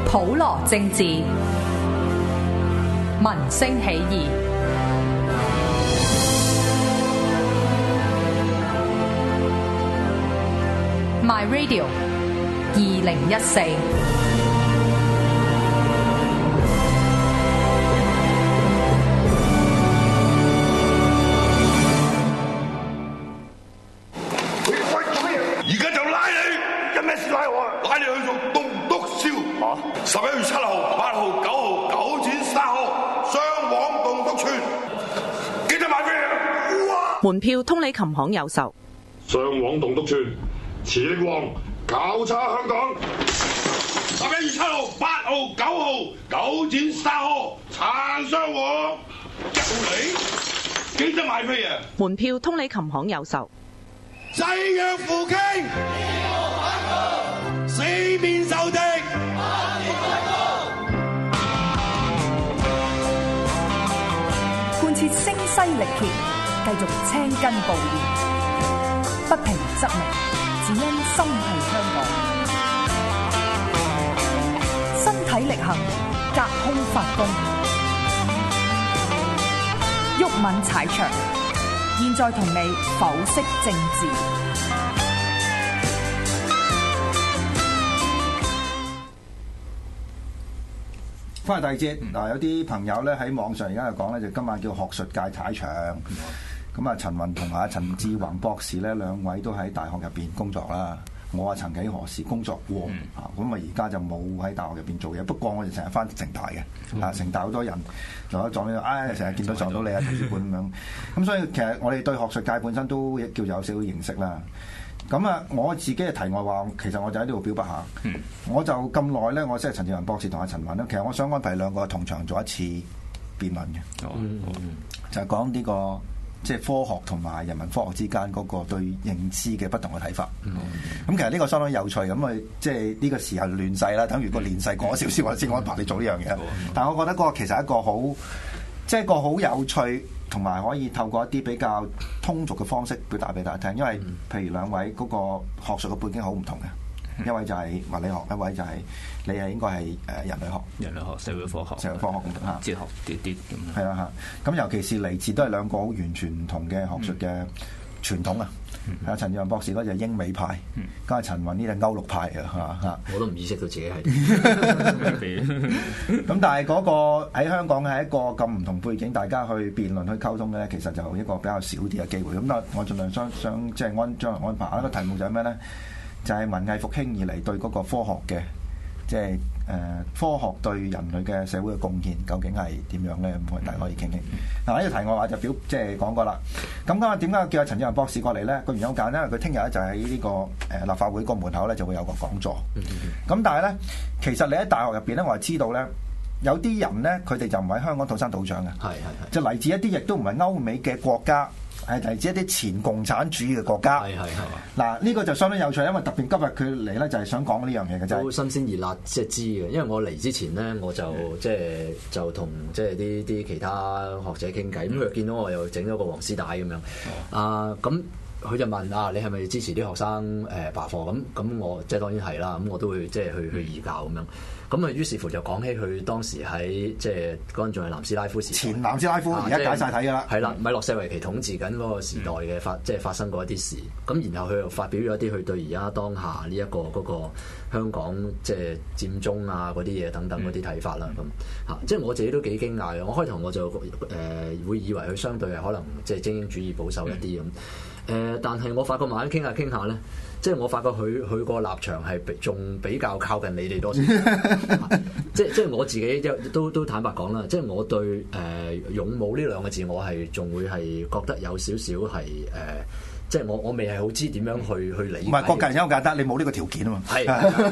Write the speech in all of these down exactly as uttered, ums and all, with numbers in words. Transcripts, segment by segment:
普羅政治，民聲起義。My Radio 二零一四。 十一月七號、八號、九號、九展三號，雙黃棟篤串，記得買飛啊！ 門票通利琴行有售。 雙黃棟篤串，磁力王搞叉香港。十一月七號、八號、九號、九展三號，撐雙黃，一號嚟，記得買飛啊！ 門票通利琴行有售。 濟弱扶傾，四面受敵。 貫徹聲嘶力竭，繼續青筋暴現，不平則鳴，只因心繫香港。身體力行，隔空發功，毓民踩場，現在同你剖析政治。 翻嚟第二節嗱，有啲朋友咧喺網上而家就講咧，就今晚叫學術界踩場。咁啊，陳雲同埋陳志宏博士咧，兩位都喺大學入邊工作啦。我啊曾幾何時工作過啊，咁啊而家就冇喺大學入邊做嘢。不過我哋成日翻城大嘅，啊城大好多人撞一撞呢，唉成日見到撞到你啊圖書館咁樣。咁所以其實我哋對學術界本身都叫有少少認識啦。咁啊，我自己嘅題外話，其實我就喺呢度表白下。嗯、我就咁耐咧，我識陳志宏博士同阿陳雲咧，其實我想安排兩個同場做一次辯論嘅，嗯嗯、就係講呢個即係、就是、科學同埋人文科學之間嗰個對認知嘅不同嘅睇法。咁、嗯嗯、其實呢個相當有趣，咁啊即係呢個時候亂世啦，等於個亂世過少少，我先安排你做呢樣嘢。嗯、但係我覺得嗰個其實係一個好，即係一個好有趣。同埋可以透過一啲比較通俗嘅方式表達俾大家聽，因為譬如兩位嗰個學術嘅背景好唔同嘅，嗯、一位就係物理學，一位就係你係應該係誒人類學、人類學、社會科學、社會科學咁嚇，哲學啲啲咁。係啦嚇，咁尤其是嚟自都係兩個好完全唔同嘅學術嘅傳統啊。阿陳志宏博士嗰就英美派，咁阿陳雲呢就歐陸派啊嚇。我都唔意識到自己係。咁但係嗰個喺香港係一個咁唔同背景，大家去辯論去溝通咧，其實就一個比較少啲嘅機會。咁啊，我盡量想想即係安將來安排一個題目就係咩咧？就係、是、文藝復興以嚟對嗰個科學嘅，即係誒、呃、科學對人類嘅社會嘅貢獻究竟係點樣咧？咁我哋大家可以傾傾。嗱呢個題外話就表即係講過啦。咁今日點解叫阿陳志宏博士過嚟咧？個原因好簡單，因為佢聽日咧就喺呢個誒立法會個門口咧就會有個講座。咁但係咧，其實你喺大學入邊咧，我係知道咧，有啲人咧佢哋就唔喺香港土生土長嘅，係係係，就嚟自一啲亦都唔係歐美嘅國家。係嚟自一啲前共產主義嘅國家，係係係。嗱呢個就相當有趣，因為特別今日佢嚟咧就係想講呢樣嘢嘅啫。好新鮮熱辣，即係知嘅。因為我嚟之前咧，我就即係就同即係啲啲其他學者傾偈，咁佢見到我又整咗個黃絲帶咁樣，哦、啊咁。佢就問啊，你係咪支持啲學生誒罷課？咁咁我即係當然係啦。咁我都會即係去去議教咁樣。咁啊，於是乎就講起佢當時喺即係嗰陣仲係南斯拉夫時代，前南斯拉夫而家解晒體㗎啦。係啦，米洛舍維奇統治緊嗰個時代嘅發，即係發生過一啲事。咁然後佢又發表咗一啲佢對而家當下呢一個嗰個香港即係佔中啊嗰啲嘢等等嗰啲睇法啦。咁嚇，即係我自己都幾驚訝嘅。我開頭我就誒、呃、會以為佢相對係可能即係精英主義保守一啲咁。誒、呃，但係我發覺慢慢傾下傾下咧，即係我發覺佢佢個立場係仲比較靠近你哋多少少。即係即係我自己都都坦白講啦，即係我對誒、呃、勇武呢兩個字，我係仲會係覺得有少少係誒。呃即係我我未係好知點樣去去理解。唔係，國家人好簡單，你冇呢個條件啊嘛。係，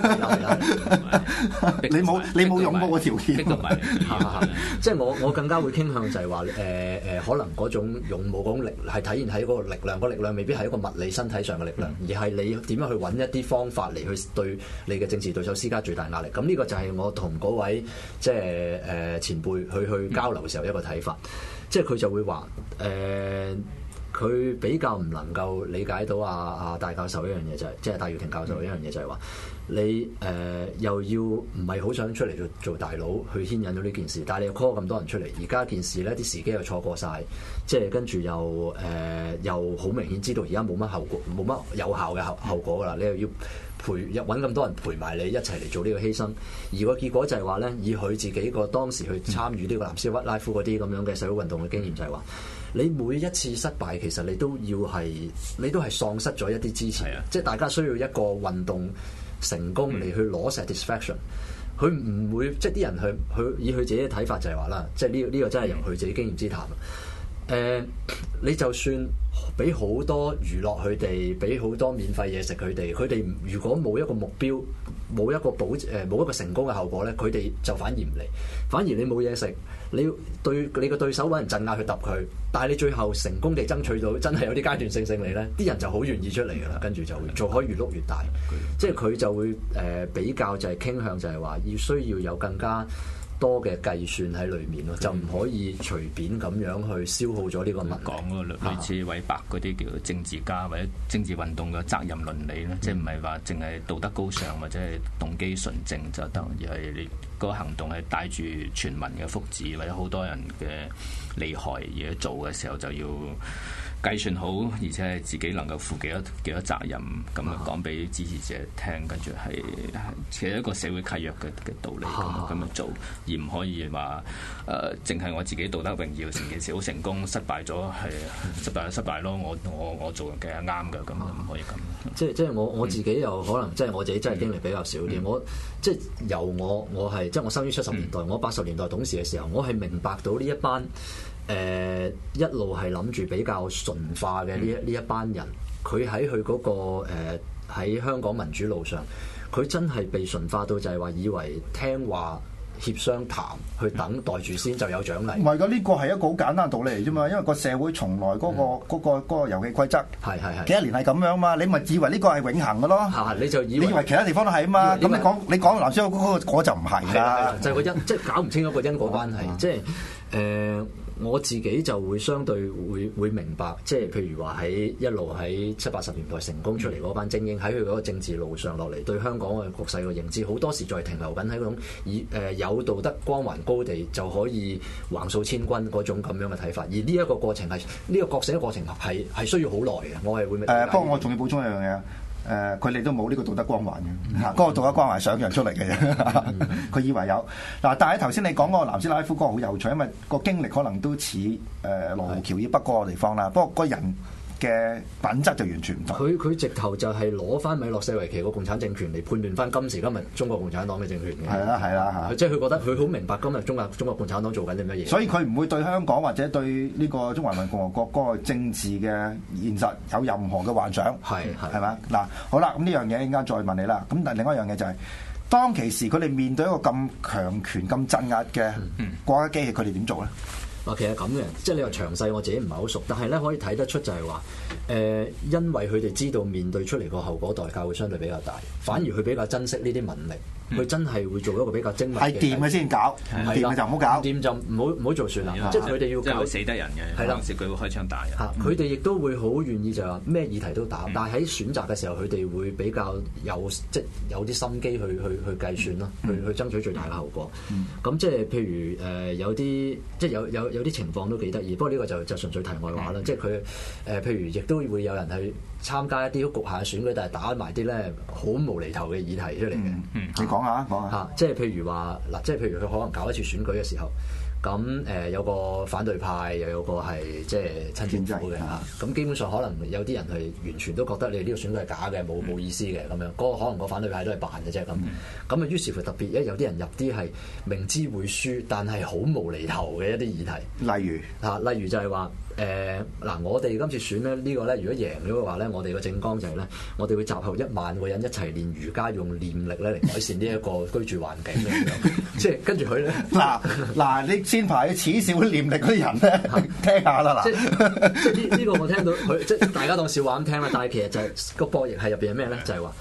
你冇你冇擁抱個條件。即係我我更加會傾向就係話誒誒，可能嗰種勇武嗰種力係體現喺嗰個力量，個力量未必係一個物理身體上嘅力量，而係你點樣去揾一啲方法嚟去對你嘅政治對手施加最大壓力。咁呢個就係我同嗰位即係誒前輩去去交流嘅時候一個睇法。即係佢就會話誒。 佢比較唔能夠理解到啊啊戴教授一樣嘢就係、是，即係戴耀廷教授一樣嘢就係話，你誒、呃、又要唔係好想出嚟做做大佬去牽引到呢件事，但係你又 call 咁多人出嚟，而家件事咧啲時機又錯過晒，即係跟住又誒、呃、又好明顯知道而家冇乜後果，冇乜有，有效嘅後後果㗎啦，你又要陪揾咁多人陪埋你一齊嚟做呢個犧牲，而個結果就係話咧，以佢自己個當時去參與呢個南斯屈拉夫嗰啲咁樣嘅社會運動嘅經驗就係話，你每一次失敗其實你都要係你都係喪失咗一啲支持，的即係大家需要一個運動成功嚟去攞 satisfaction。佢唔會即係啲人去去以佢自己嘅睇法就係話啦，即係呢呢個真係由佢自己經驗之談。誒、呃，你就算俾好多娛樂佢哋，俾好多免費嘢食佢哋，佢哋如果冇一個目標，冇一個保誒冇一個成功嘅後果咧，佢哋就反而唔嚟。反而你冇嘢食，你要對你個對手揾人鎮壓去揼佢，但係你最後成功地爭取到真係有啲階段性勝利咧，啲人就好願意出嚟㗎啦，跟住就會做可以越碌越大。即係佢就會誒、呃、比較就係傾向就係話要需要有更加多嘅計算喺裏面咯，就唔可以隨便咁樣去消耗咗呢個物。 講嗰個類似韋伯嗰啲叫政治家或者政治運動嘅責任倫理咧，嗯、即係唔係話淨係道德高尚或者係動機純正就得，而係你個行動係帶住全民嘅福祉或者好多人嘅利害而做嘅時候就要計算好，而且係自己能夠負幾多幾多責任，咁樣講俾支持者聽，跟住係其實一個社會契約嘅嘅道理咁咁樣做，而唔可以話誒淨係我自己道德榮耀成件事好成功，失敗咗係失敗就失敗咯，我我我做嘅係啱嘅，咁唔可以咁。 即係即係我我自己又可能即係我自己真係經歷比較少啲，嗯、我即係由我我係即係我生於七十年代，嗯、我八十年代懂事嘅時候，我係明白到呢一班。誒、呃、一路係諗住比較純化嘅呢一呢一班人，佢喺佢嗰個喺、呃、香港民主路上，佢真係被純化到就係話以為聽話協商談去等待住先就有獎勵。唔係㗎，呢個係一個好簡單道理嚟啫嘛，因為個社會從來嗰、嗰個嗰、嗯嗰個嗰、嗰個遊戲規則係係係幾多年係咁樣嘛，你咪以為呢個係永恆嘅咯？嚇，你就以為你以為其他地方都係啊嘛？咁你講你講南斯嗰個我就唔係啦，就係個因即係搞唔清楚個因果關係，即係誒。我自己就會相對會會明白，即係譬如話喺一路喺七八十年代成功出嚟嗰班精英，喺佢嗰個政治路上落嚟，對香港嘅局勢嘅認知，好多時在停留緊喺嗰種以誒、呃、有道德光環高地就可以橫掃千軍嗰種咁樣嘅睇法。而呢一個過程係呢、呢個覺醒嘅過程係係需要好耐嘅。我係會誒、呃，不過我仲要補充一樣嘢。誒，佢哋、呃、都冇呢個道德光環嘅，嚇、嗯，嗰、那個道德光環係想像出嚟嘅啫，佢、嗯、以為有。嗱，但係頭先你講嗰個南斯拉夫嗰個好有趣，因為個經歷可能都似誒羅湖橋以北嗰個地方啦，不過個人嘅品質就完全唔同。佢佢直頭就係攞翻米洛舍維奇個共產政權嚟判斷翻今時今日中國共產黨嘅政權嘅。係啦係啦嚇，即係佢覺得佢好明白今日中國中國共產黨做緊啲乜嘢。所以佢唔會對香港或者對呢個中華人民共和國嗰個政治嘅現實有任何嘅幻想。係係嘛嗱，好啦，咁呢樣嘢應該再問你啦。咁但係另外一樣嘢就係、是、當其時佢哋面對一個咁強權、咁鎮壓嘅國家機器，佢哋點做咧？嗱，其實咁嘅，即係你話詳細我自己唔係好熟，但係咧可以睇得出就係話，誒、呃，因為佢哋知道面對出嚟個後果代價會相對比較大，反而佢比較珍惜呢啲民力。佢真係會做一個比較精密嘅，係掂嘅先搞，唔掂嘅就唔好搞，掂就唔好唔好做算啦。即係佢哋要搞死得人嘅，係啦，時佢會開槍打人。嚇，佢哋亦都會好願意就係話咩議題都打，但係喺選擇嘅時候，佢哋會比較有即係有啲心機去去去計算咯，去去爭取最大嘅後果。咁即係譬如誒有啲即係有有有啲情況都幾得意，不過呢個就就純粹題外話啦。即係佢誒譬如亦都會有人去參加一啲局限選舉，但係打埋啲咧好無厘頭嘅議題出嚟嘅。你講下講下嚇，即係譬如話嗱，即係譬如佢可能搞一次選舉嘅時候，咁誒、呃、有個反對派，又有個係即係親政府嘅嚇，咁基本上可能有啲人係完全都覺得你呢個選舉係假嘅，冇冇意思嘅咁樣，嗰、那個可能個反對派都係扮嘅啫咁，咁啊於是乎特別咧有啲人入啲係明知會輸，但係好無厘頭嘅一啲議題，例如嚇、啊，例如就係話。誒嗱、呃，我哋今次選咧呢、這個咧，如果贏咗嘅話咧，我哋個政綱就係咧，我哋會集合一萬個人一齊練瑜伽，用念力咧嚟改善呢一個居住環境咁樣。即係跟住佢咧，嗱嗱，你先排恥笑念力嗰啲人咧，聽下啦嗱。即即呢呢個我聽到佢即係大家當笑話咁聽啦，但係其實就係、是、個博弈係入邊係咩咧？就係、是、話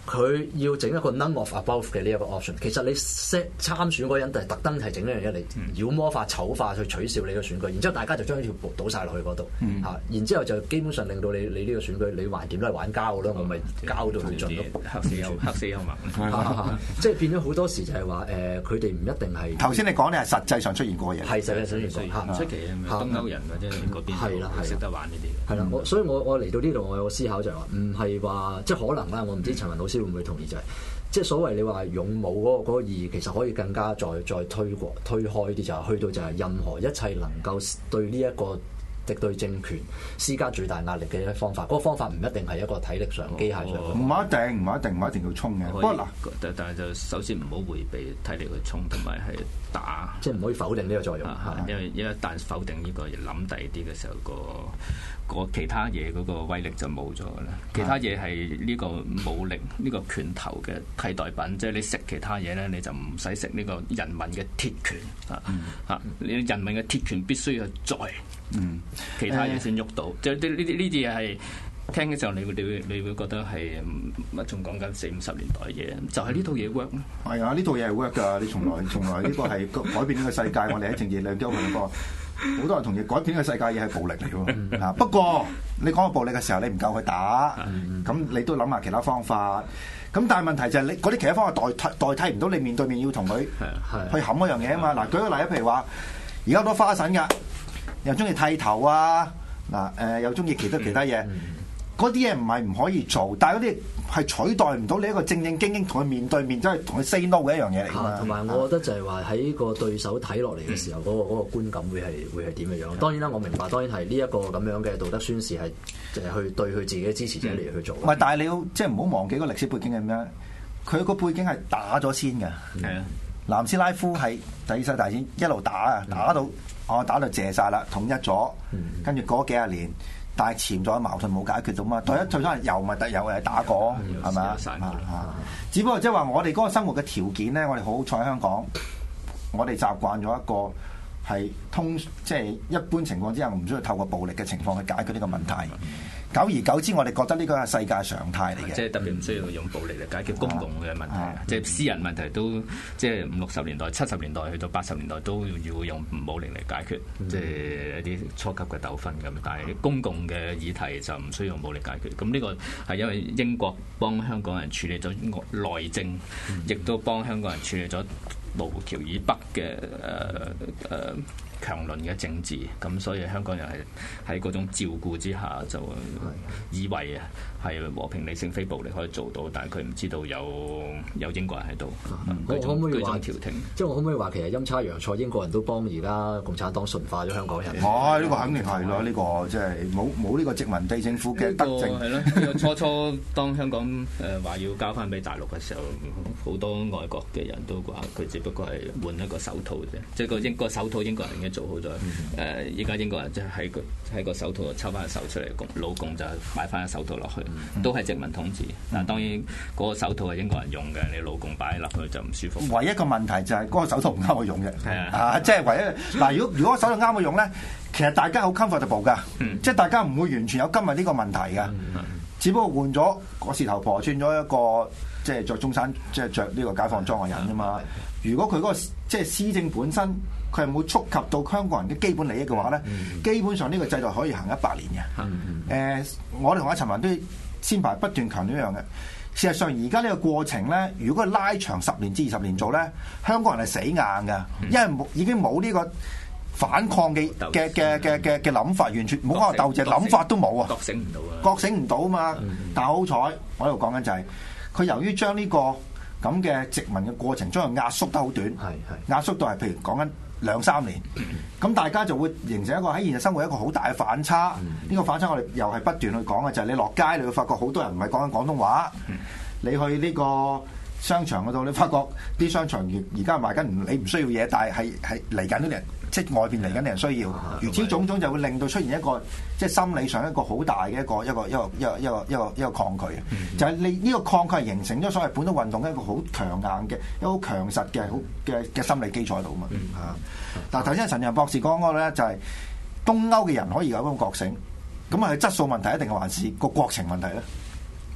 佢要整一個 none of above 嘅呢一個 option。其實你 set 參選嗰人就係特登係整呢樣嘢嚟妖魔化、醜化去取笑你個選舉，然之後大家就將呢條布倒晒落去嗰度嚇，然之後就基本上令到你你呢個選舉你橫掂都係玩膠咯，我咪膠到佢盡咯， 黑死幽黑死幽默， 即係變咗好多時就係話誒，佢哋唔一定係頭先你講咧係實際上出現過嘅嘢， 係實際上出現過， 唔出奇啊！東歐人或者嗰邊係啦， 識得玩呢啲。 係啦，我所以我我嚟到呢度，我有個思考就係話，唔係話即係可能啦，我唔知陳文老師會唔會同意就係、是，即係所謂你話勇武嗰、那個嗰個意義，其實可以更加再再推過推開啲，就係去到就係任何一切能夠對呢、這、一個敵對政權施加最大壓力嘅一方法，嗰、那個方法唔一定係一個體力上、機械上， 唔係一定，唔係一定，唔係一定要衝嘅。不過嗱， 但但係就首先唔好迴避體力去衝，同埋係打， 即係唔可以否定呢個作用。 因為因為一旦否定呢、這個，諗第二啲嘅時候，個個其他嘢嗰個威力就冇咗啦。其他嘢係呢個武力呢、這個拳頭嘅替代品，即係你食其他嘢咧，你就唔使食呢個人民嘅鐵拳啊！啊、嗯，你人民嘅鐵拳必須要在。嗯，其他嘢先喐到，即係呢呢啲呢啲嘢係聽嘅時候，你會你會你會覺得係乜仲講緊四五十年代嘢，就係、是、呢套嘢 work 咯。係啊， 呢套嘢係 work 㗎，你從來從來呢個係改變呢個世界。我哋喺政治兩交嗰個，好多人同意改變呢個世界嘢係暴力嚟㗎。啊，不過你講個暴力嘅時候，你唔夠佢打，咁你都諗下其他方法。咁但係問題就係你嗰啲其他方法代替代替唔到你面對面要同佢去冚嗰樣嘢啊嘛。嗱，舉個例啊，譬如話而家好多花神㗎。又中意剃頭啊！嗱，誒又中意其他其他嘢，嗰啲嘢唔係唔可以做，但係嗰啲係取代唔到你一個正正經經同佢面對面，即係同佢 say no 嘅一樣嘢嚟㗎嘛。同埋我覺得就係話喺個對手睇落嚟嘅時候，嗰、嗯嗰個嗰個觀感會係會係點嘅樣？當然啦，我明白，當然係呢一個咁樣嘅道德宣示係就係去對佢自己嘅支持者嚟去做。唔係、嗯， 但係你要即係唔好忘記個歷史背景係咩？佢個背景係打咗先㗎。係啊、嗯，南斯拉夫係第二世大戰一路打啊，打到。我、哦、打到謝晒啦，統一咗，跟住過咗幾廿年，但係潛在嘅矛盾冇解決到嘛。第一最初又咪得有誒打過，係咪啊？只不過即係話我哋嗰個生活嘅條件咧，我哋好好彩香港，我哋習慣咗一個係通，即、就、係、是、一般情況之下，唔需要透過暴力嘅情況去解決呢個問題。久而久之，我哋覺得呢個係世界常態嚟嘅， 即係特別唔需要用暴力嚟解決公共嘅問題，啊啊、即係私人問題都即係五六十年代、七十年代去到八十年代都要用武力嚟解決，嗯、即係一啲初級嘅糾紛咁。但係公共嘅議題就唔需要武力解決。咁呢個係因為英國幫香港人處理咗內政，亦、嗯、都幫香港人處理咗盧橋以北嘅誒誒。呃呃強鄰嘅政治，咁所以香港人係喺嗰種照顧之下，就以為啊係和平理性非暴力可以做到，但係佢唔知道有有英國人喺度。 我可唔可以話調停？ 即係我可唔可以話其實陰差陽錯，英國人都幫而家共產黨馴化咗香港人？ 哦，呢個肯定係咯，呢個即係冇冇呢個殖民地政府嘅德政。 係咯，呢個初初當香港誒話要交翻俾大陸嘅時候，好多外國嘅人都話佢只不過係換一個手套啫，即係個英個手套英國人嘅。做好咗，誒依家英國人即係喺個喺個手套度抽翻個手出嚟，老共就擺翻個手套落去，都係殖民統治。但當然嗰個手套係英國人用嘅，你老共擺落去就唔舒服。 唯一個問題就係嗰個手套唔啱我用嘅， 係啊， 啊即係唯一嗱，如果如果手套啱我用咧，其實大家好 comfortable 噶，嗯、即係大家唔會完全有今日呢個問題嘅，嗯、只不過換咗個事頭婆轉咗一個即係着中山即係着呢個解放裝嘅人啫嘛。如果佢嗰個即係施政本身，佢係冇觸及到香港人嘅基本利益嘅話咧，嗯、基本上呢個制度可以行一百年嘅。誒、嗯呃，我哋同阿陳文都先排不斷強調一樣嘅。事實上，而家呢個過程咧，如果佢拉長十年至二十年做咧，香港人係死硬㗎，因為冇已經冇呢個反抗嘅嘅嘅嘅嘅嘅諗法，完全冇可能鬥志諗法都冇啊！ 覺醒唔到啊！ 覺醒唔到啊嘛！嗯、但係好彩，我喺度講緊就係、是、佢由於將呢、這個咁嘅殖民嘅過程將佢壓縮得好短，壓縮到係譬如講緊兩三年，咁大家就會形成一個喺現實生活一個好大嘅反差。呢、嗯、個反差我哋又係不斷去講嘅，就係、是、你落街你會發覺好多人唔係講緊廣東話，嗯、你去呢個商場嗰度，你發覺啲商場而而家賣緊唔你唔需要嘢，但係係係嚟緊啲人，即係外邊嚟緊啲人需要。如此種種就會令到出現一個即係心理上一個好大嘅一個一個一個一個一個一個一個抗拒。嗯、就係你呢個抗拒係形成咗所謂本土運動一個好強硬嘅、一個好強實嘅好嘅嘅心理基礎喺度嘛。嚇、嗯！但係頭先陳陽博士講嗰個咧就係東歐嘅人可以有咁覺醒，咁係質素問題一定係還是個國情問題咧？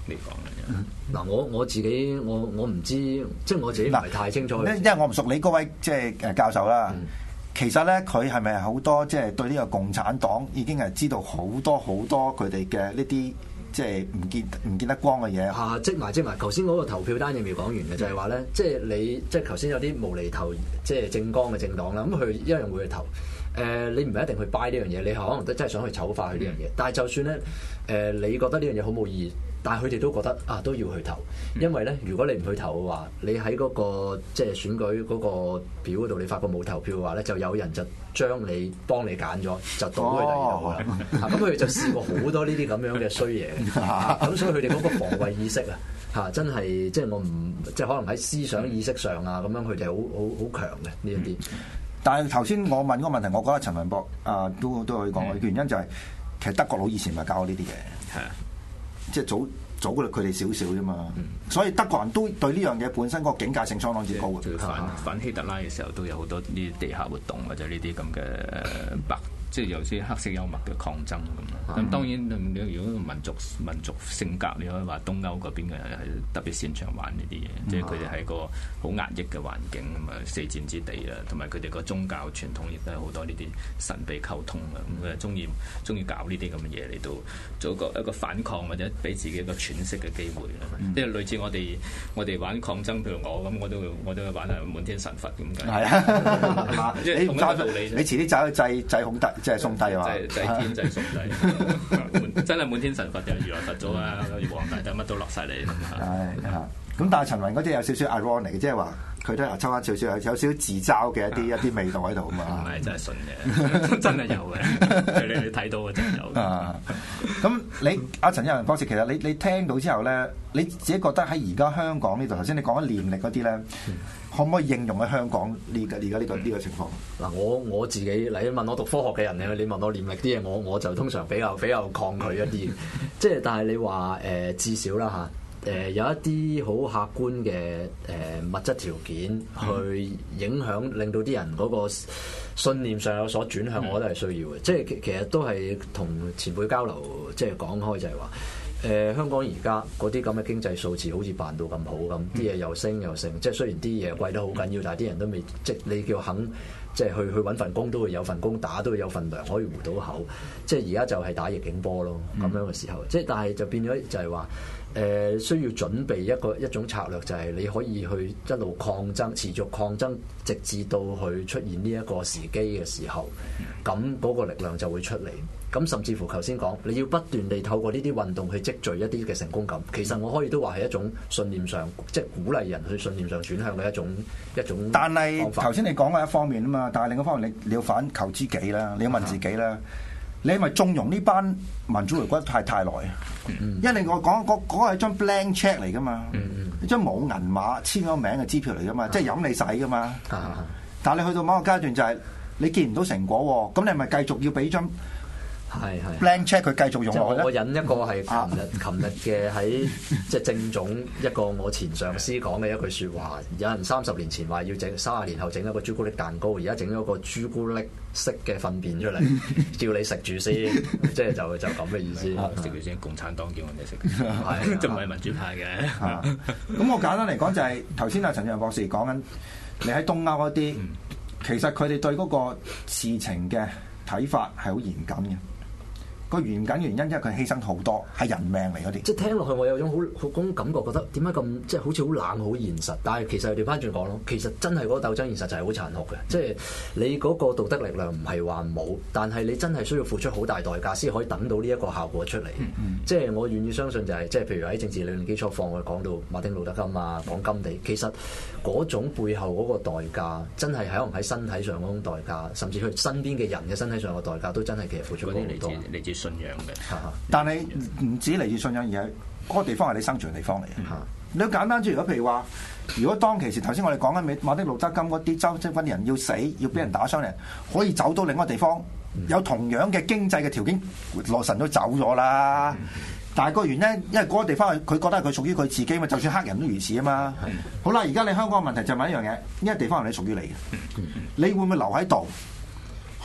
你講嘅。 嗱、嗯，我我自己我我唔知，即係我自己唔係太清楚。 因為我唔熟你嗰位即係誒教授啦。嗯、其實咧，佢係咪好多即係對呢個共產黨已經係知道好多好多佢哋嘅呢啲即係唔見唔見得光嘅嘢？ 啊，積埋積埋，頭先嗰個投票單嘢未講完嘅，就係話咧，即係你即係頭先有啲無厘頭即係政綱嘅政黨啦，咁佢一樣會去投。誒、呃，你唔係一定去 buy 呢樣嘢，你可能都真係想去醜化佢呢樣嘢。但係就算咧，誒、呃，你覺得呢樣嘢好冇意義，但係佢哋都覺得啊，都要去投，因為咧，如果你唔去投嘅話，你喺嗰、那個即係選舉嗰個表嗰度，你發覺冇投票嘅話咧，就有人就將你幫你揀咗，就倒去第二度啦。咁佢哋就試過好多呢啲咁樣嘅衰嘢，咁所以佢哋嗰個防衛意識啊，嚇真係即係我唔即係可能喺思想意識上啊，咁樣佢哋好好好強嘅呢一啲。 但係頭先我問嗰個問題，我覺得陳文博啊都都可以講嘅原因就係、是、其實德國佬以前咪教過呢啲嘢，係啊，即係早早過佢哋少少啫嘛，嗯、所以德國人都對呢樣嘢本身嗰個警戒性相當之高嘅。 反反希特拉嘅時候都有好多呢啲地下活動或者呢啲咁嘅白。即係有啲黑色幽默嘅抗爭咁咁、嗯、當然你如果民族民族性格，你可以話東歐嗰邊嘅人係特別擅長玩呢啲嘢，嗯、即係佢哋係個好壓抑嘅環境咁啊，四戰之地啊，同埋佢哋個宗教傳統亦都係好多呢啲神秘溝通啊，咁佢係中意中意搞呢啲咁嘅嘢嚟到做一個一個反抗或者俾自己一個喘息嘅機會啦。嗯、即係類似我哋我哋玩抗爭，譬如我咁，我都我都玩下滿天神佛咁解。係啊，即係同一個道理。 你遲啲走去制制孔德。即係宋帝啊嘛， 祭天祭宋帝，真係滿天神佛嘅如來佛祖啊，皇帝都乜都落晒嚟。 係啊，咁但係陳雲嗰啲有少少 ironic 嘅，即係話佢都係抽翻少少有少少自嘲嘅一啲一啲味道喺度啊嘛。 唔係真係信嘅，真係有嘅，你你睇到嘅真係有。啊， 咁你阿陳有仁博士，其實你你聽到之後咧，你自己覺得喺而家香港呢度，頭先你講緊念力嗰啲咧。可唔可以應用喺香港呢個而家呢個呢個情況？嗱， 我我自己嚟問我讀科學嘅人咧，你問我念力啲嘢，我我就通常比較比較抗拒一啲。即係但係你話誒、呃、至少啦嚇誒有一啲好客觀嘅誒、呃、物質條件去影響，令到啲人嗰個信念上有所轉向，我覺得係需要嘅。即係其其實都係同前輩交流，即係講開就係話。誒、呃、香港而家嗰啲咁嘅經濟數字好似辦到咁好咁，啲嘢又升又升，即係雖然啲嘢貴得好緊要，但係啲人都未即係你叫肯即係去去揾份工都會有份工打，都會有份糧可以糊到口。即係而家就係打逆境波咯，咁樣嘅時候，即係但係就變咗就係話誒需要準備一個一種策略，就係你可以去一路抗爭，持續抗爭，直至到去出現呢一個時機嘅時候，咁嗰個力量就會出嚟。咁甚至乎頭先講，你要不斷地透過呢啲運動去積聚一啲嘅成功感。其實我可以都話係一種信念上，即係鼓勵人去信念上轉向嘅一種一種。 但係頭先你講嘅一方面啊嘛，但係另一方面你你要反求知己啦，你要問自己啦，啊、你係咪縱容呢班民主回歸太太耐啊？嗯、因為我講嗰嗰個係張 blank check 嚟噶嘛，嗯、一張冇銀碼簽咗名嘅支票嚟噶嘛，啊、即係任你使噶嘛。啊、但係你去到某個階段就係、是、你見唔到成果喎，咁你係咪繼續要俾張？係係 blank check 佢繼續用落去咧。 我引一個係琴日琴日嘅喺即係政總一個我前上司講嘅一句説話。有人三十年前話要整，三十年後整一個朱古力蛋糕，而家整咗個朱古力式嘅糞便出嚟，叫你食住先，即係就就咁嘅意思。 食住先，共產黨叫我哋食，係就唔係民主派嘅。 咁我簡單嚟講就係頭先阿陳陽博士講緊，你喺東歐嗰啲，其實佢哋對嗰個事情嘅睇法係好嚴謹嘅。個嚴謹原因，因為佢犧牲好多，係人命嚟嗰啲。 即係聽落去，我有種好好種感覺，覺得點解咁即係好似好冷、好現實。但係其實調翻轉講咯，其實真係嗰個鬥爭現實就係好殘酷嘅。即係你嗰個道德力量唔係話冇，但係你真係需要付出好大代價先可以等到呢一個效果出嚟。嗯嗯、即係我願意相信就係、是，即係譬如喺政治理論基礎放，我講到馬丁路德金啊，講甘地，其實嗰種背後嗰個代價，真係可能喺身體上嗰種代價，甚至佢身邊嘅人嘅身體上嘅代價，都真係其實付出好多。 嚟自信仰嘅， 但係唔止嚟自信仰，而係嗰個地方係你生存嘅地方嚟嘅。嗯、你簡單啲，如果譬如話，如果當其時頭先我哋講緊馬丁路德金嗰啲州即係啲人要死，要俾人打傷人，嗯、可以走到另一個地方，嗯、有同樣嘅經濟嘅條件，羅神都走咗啦。嗯、但係個原因，因為嗰個地方佢覺得係佢屬於佢自己嘛，就算黑人都如此啊嘛。嗯、好啦，而家你香港嘅問題就係問一樣嘢，呢個地方係你屬於你嘅，你會唔會留喺度？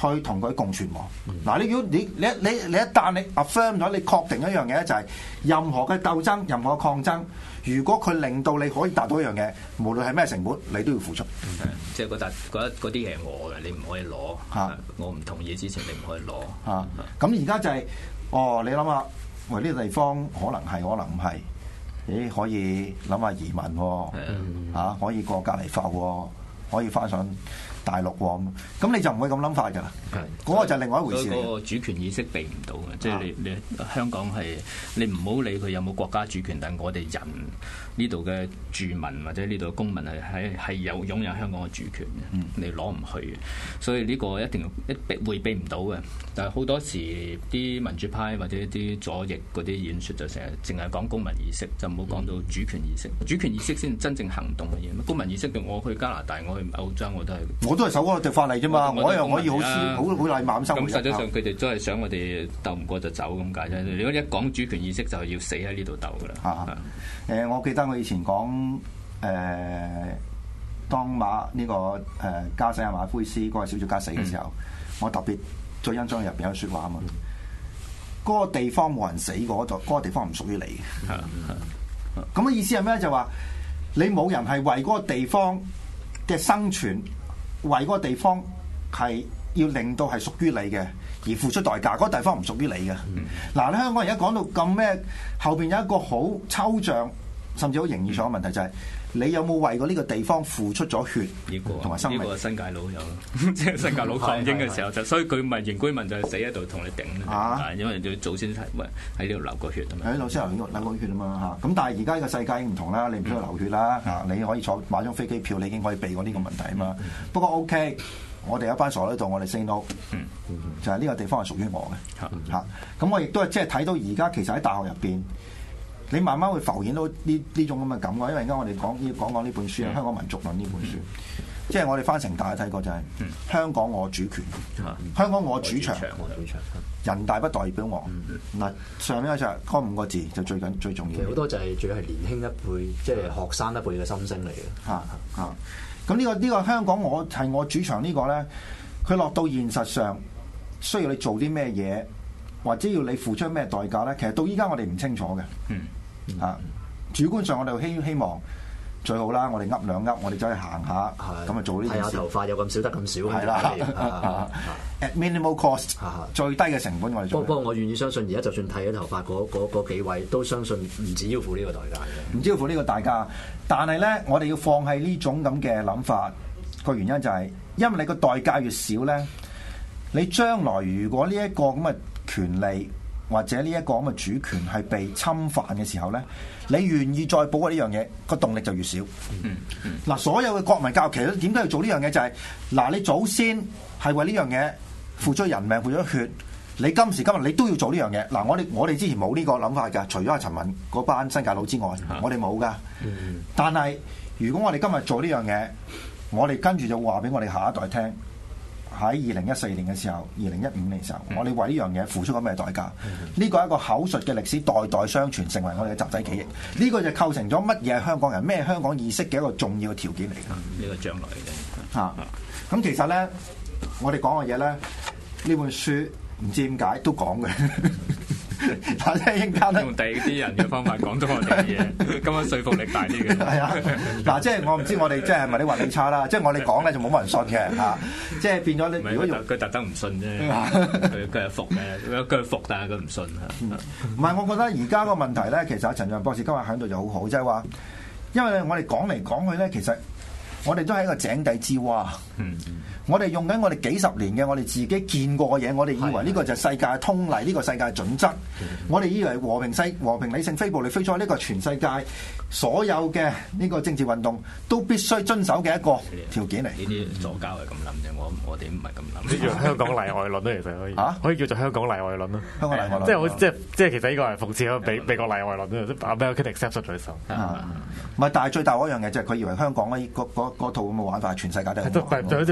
去同佢共存亡。嗱、嗯，你如果你你你你一旦你 affirm 咗，你確定一樣嘢咧，就係任何嘅鬥爭、任何嘅抗爭，如果佢令到你可以達到一樣嘢，無論係咩成本，你都要付出。 嗯、即係嗰笪嗰啲嘢係我嘅，你唔可以攞。嚇、啊，我唔同意之前，你唔可以攞。嚇， 咁而家就係、是，哦，你諗下，喂，呢、這個地方可能係，可能唔係，咦，可以諗下移民喎、哦，嚇、啊，可以過隔離埠喎，可以翻上大陸喎，咁你就唔會咁諗法㗎啦。嗰個就係另外一回事。 嗰個主權意識避唔到嘅，即係你你香港係你唔好理佢有冇國家主權，但係我哋人呢度嘅住民或者呢度嘅公民係係係有擁有香港嘅主權嘅，嗯、你攞唔去嘅，所以呢個一定一避迴避唔到嘅。但係好多時啲民主派或者啲左翼嗰啲演説就成日淨係講公民意識，就唔好講到主權意識。主權意識先真正行動嘅嘢。公民意識嘅，我去加拿大，我去歐洲，我都係我都係守嗰個法例啫嘛，我一樣可以好好好禮貌咁生活。 咁實際上佢哋都係想我哋鬥唔過就走咁解啫。如果一講主權意識，就係要死喺呢度鬥噶啦。 啊，誒、呃，我記得我以前講誒、呃，當馬呢、這個誒、呃、加西亞馬奎斯嗰個小説家死嘅時候，嗯、我特別最欣賞入邊有説話啊嘛。嗰、嗯、個地方冇人死過，嗰度嗰個地方唔屬於你嘅。咁嘅、嗯、意思係咩？就話你冇人係為嗰個地方嘅生存，為嗰個地方係要令到係屬於你嘅，而付出代價。嗰、那個地方唔屬於你嘅。嗱、嗯，你、啊、香港而家講到咁咩？後邊有一個好抽象，甚至好形而上嘅問題，就係、是、你有冇為過呢個地方付出咗血同埋生命？ 呢個新界佬有，即係新界佬抗英嘅時候就，所以佢咪原居民就係死喺度同你頂啊！因為你祖先係喺呢度流過血啊嘛。喺老先流流過血啊嘛嚇。咁但係而家呢個世界已經唔同啦，你唔需要流血啦嚇，嗯、你可以坐買張飛機票，你已經可以避過呢個問題啊嘛。嗯、不過 OK。我哋有班傻喺度，我哋 say no，嗯嗯、就係呢個地方係屬於我嘅嚇。咁、嗯嗯、我亦都係即係睇到而家其實喺大學入邊，你慢慢會浮現到呢呢種咁嘅感覺。因為而家我哋講呢講講呢本書啊，嗯《香港民族論》呢本書，嗯、即係我哋翻城大睇過就係、是嗯、香港我主權，嗯、香港我主場，人大不代表我。嗱、嗯，上面就係嗰五個字就最緊最重要。 其實好多就係最係年輕一輩，即係學生一輩嘅心聲嚟嘅。嚇嚇。 咁呢、這個呢、這個香港我係我主場個呢個咧，佢落到現實上需要你做啲咩嘢，或者要你付出咩代價咧？其實到依家我哋唔清楚嘅。嗯，啊，主觀上我哋希希望最好啦，我哋噏兩噏，我哋走去行下，咁啊做呢件事。睇下頭髮有咁少得咁少。係啦，at minimal cost，最低嘅成本我哋做。 不過我願意相信，而家就算剃咗頭髮嗰嗰嗰幾位，都相信唔止要付呢個代價嘅。 唔止要付呢個代價，但係咧，我哋要放棄呢種咁嘅諗法。個原因就係、是，因為你個代價越少咧，你將來如果呢一個咁嘅權利或者呢一個咁嘅主權係被侵犯嘅時候咧，你願意再保護呢樣嘢，個動力就越少。嗱、嗯嗯，所有嘅國民教育其實點解要做呢樣嘢？就係、是、嗱，你祖先係為呢樣嘢付咗人命、付咗血，你今時今日你都要做呢樣嘢。嗱，我哋我哋之前冇呢個諗法㗎，除咗阿陳文嗰班新界佬之外，啊、我哋冇㗎。嗯、但係如果我哋今日做呢樣嘢，我哋跟住就話俾我哋下一代聽，喺二零一四年嘅時候，二零一五年嘅時候，嗯、我哋為呢樣嘢付出咗咩代價？呢個係一個口述嘅歷史，代代相傳，成為我哋嘅集體記憶。呢、嗯、個就構成咗乜嘢係香港人、咩香港意識嘅一個重要嘅條件嚟㗎。呢、 嗯、個將來嘅嚇。咁其實咧，我哋講嘅嘢咧，呢本書唔知點解都講嘅。但係應間咧， 用第二啲人嘅方法講咗我哋嘅嘢，咁樣說服力大啲嘅。 係啊，嗱，即係我唔知我哋即係咪你運氣差啦，即係我哋講咧就冇乜人信嘅嚇，即係變咗你。如果用佢特登唔信啫，佢佢係服嘅，佢係服但係佢唔信嚇。 唔係，我覺得而家個問題咧，其實阿陳亮博士今日喺度就好好，即係話，因為我哋講嚟講去咧，其實我哋都係一個井底之蛙。嗯。我哋用緊我哋幾十年嘅我哋自己見過嘅嘢，我哋以為呢個就係世界嘅通例，呢、呢個世界嘅準則。嗯、我哋以為和平世和平理性非暴力非錯呢個全世界所有嘅呢個政治運動都必須遵守嘅一個條件嚟。 呢啲左膠係咁諗啫，我我哋唔係咁諗。 呢叫香港例外論咧，其實可以嚇，啊、可以叫做香港例外論咯。 香港例外論， 即係好即係即係其實呢個係諷刺咗美美國例外論咯，即係 American exception 在手。 唔係，但係最大嗰樣嘢就係佢以為香港咧嗰套咁嘅玩法係全世界都係。 就好似美國例外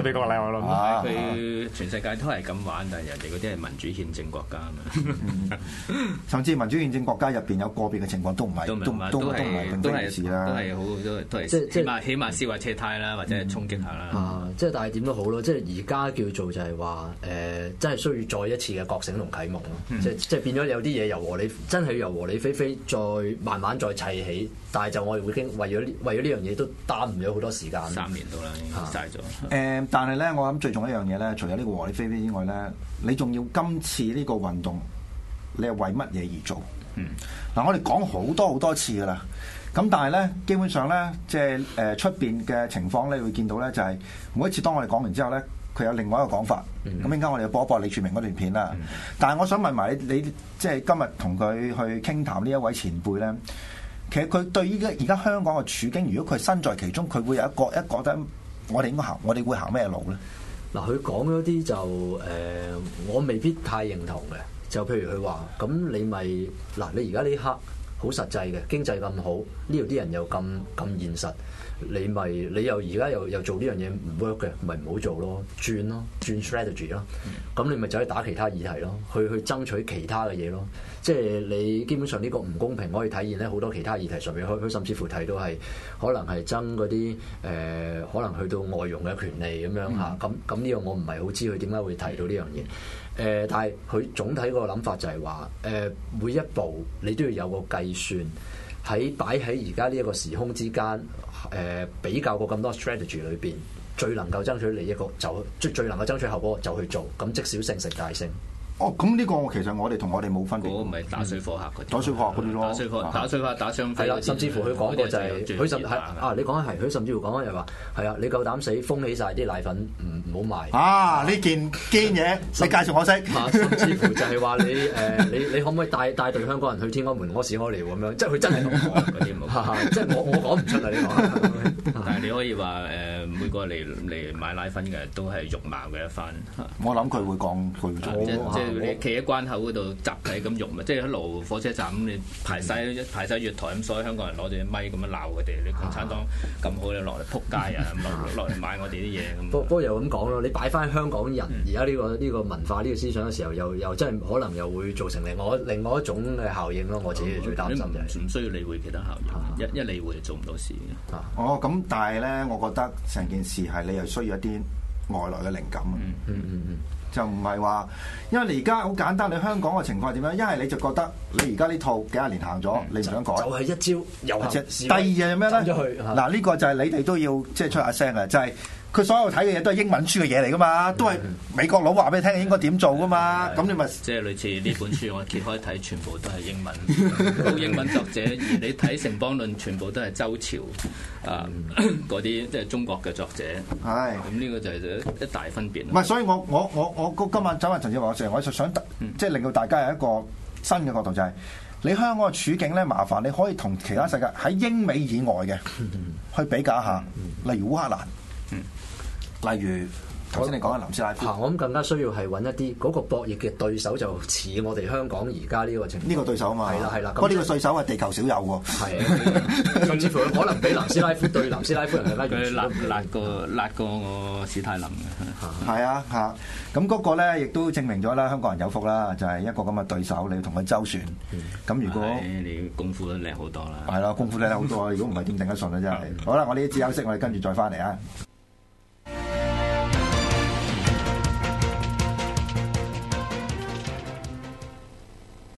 我諗。 啊佢全世界都係咁玩，但係人哋嗰啲係民主憲政國家嘛。 甚至民主憲政國家入邊有個別嘅情況都唔係， 都唔都都係都係都係事啦， 都係好都都係即起碼起碼燒下車胎啦，或者係衝擊下啦。 啊，即係但係點都好咯，即係而家叫做就係話誒，真係需要再一次嘅覺醒同啟蒙咯。 嗯、 即即係變咗有啲嘢由和理，真係由和理非非再慢慢再砌起，但係就我哋會經為咗呢為咗呢樣嘢都耽誤咗好多時間。 三年到啦，已經嘥咗。 誒、呃，但係咧，我諗最重要一樣嘢咧，除咗呢個和理非非之外咧，你仲要今次呢個運動，你係為乜嘢而做？ 嗯， 嗱，我哋講好多好多次噶啦，咁但係咧，基本上咧，即係誒出邊嘅情況咧，你會見到咧，就係每一次當我哋講完之後咧，佢有另外一個講法。咁而家我哋播一播李柱銘嗰段片啦。嗯、但係我想問埋你，你即係今日同佢去傾談呢一位前輩咧，其實佢對依家而家香港嘅處境，如果佢身在其中，佢會有一個一覺得我哋應該行，我哋會行咩路咧？ 嗱，佢講嗰啲就誒、呃，我未必太認同嘅。就譬如佢話，咁你咪嗱，你而家呢刻好實際嘅經濟咁好，呢度啲人又咁咁現實，你咪你又而家又又做呢樣嘢唔 work 嘅，咪唔好做咯，轉咯，轉 strategy 咯，咁你咪走去打其他議題咯，去去爭取其他嘅嘢咯。即係你基本上呢個唔公平可以體現咧好多其他議題上面，佢佢甚至乎提到係可能係爭嗰啲誒，可能去到外傭嘅權利咁樣嚇。咁咁呢個我唔係好知佢點解會提到呢樣嘢。誒、呃，但係佢總體個諗法就係話，誒、呃、每一步你都要有個計算，喺擺喺而家呢一個時空之間，誒、呃、比較過咁多 strategy 裏邊，最能夠爭取利益個就最最能夠爭取後果就去做，咁積小勝食大勝。 哦，咁呢個其實我哋同我哋冇分別。 嗰個唔係打水火客嗰啲， 打水火客嗰啲咯， 打水火打水火打雙飛。 係啦，甚至乎佢講過就係佢甚係啊，你講緊係佢甚至乎講緊又話係啊，你夠膽死封起晒啲奶粉唔唔好賣啊！呢件堅嘢，你介紹我識。 啊，甚至乎就係話你誒你你可唔可以帶帶隊香港人去天安門屙屎屙尿咁樣？即係佢真係咁講嗰啲冇。即係我我講唔出啊！呢個， 但係你可以話誒每個嚟嚟買奶粉嘅都係肉麻嘅一番。 我諗佢會講佢即即你企喺關口嗰度集體咁用咪，即係喺羅火車站咁，你排晒排曬月台咁，所有香港人攞住啲咪咁樣鬧佢哋，你共產黨咁好，你落嚟撲街啊，落落嚟買我哋啲嘢咁。不不過又咁講咯，你擺翻香港人而家呢個呢個文化呢個思想嘅時候，又又真係可能又會造成另外另外一種嘅效應咯。我自己最擔心就係唔需要理會其他效應，一一理會就做唔到事嘅。 哦，咁但係咧，我覺得成件事係你又需要一啲外來嘅靈感啊。嗯嗯嗯嗯。就唔係話，因為你而家好簡單，你香港嘅情況係點樣？一係你就覺得你而家呢套幾廿年行咗，嗯、你唔想改，就係、 是、一招又行。 第二樣係咩咧？嗱，呢、這個就係你哋都要即係出下聲嘅，就係、是。佢所有睇嘅嘢都係英文書嘅嘢嚟噶嘛，都係美國佬話俾你聽應該點做噶嘛，咁你咪即係類似呢本書我揭開睇，全部都係英文，都英文作者，而你睇《城邦論》全部都係周朝啊嗰啲即係中國嘅作者，係咁呢個就係一大分別。 唔係，所以我我我我今晚走埋陳志華成，我就想即係令到大家有一個新嘅角度，就係、是、你香港嘅處境咧，麻煩你可以同其他世界喺英美以外嘅去比較下，例如烏克蘭。嗯，例如頭先你講嘅南斯拉夫， 我諗更加需要係揾一啲嗰個博弈嘅對手，就似我哋香港而家呢個情況。 呢個對手啊嘛， 係啦係啦。 不過呢個對手係地球少有喎。 係，甚至乎可能比南斯拉夫對南斯拉夫人更加佢辣辣過辣過我史泰林嘅。 係啊嚇，咁嗰個咧亦都證明咗啦，香港人有福啦，就係一個咁嘅對手，你要同佢周旋。咁如果你功夫都叻好多啦。 係啦，功夫叻好多，如果唔係點頂得順啊真係。好啦，我呢一節休息，我哋跟住再翻嚟啊。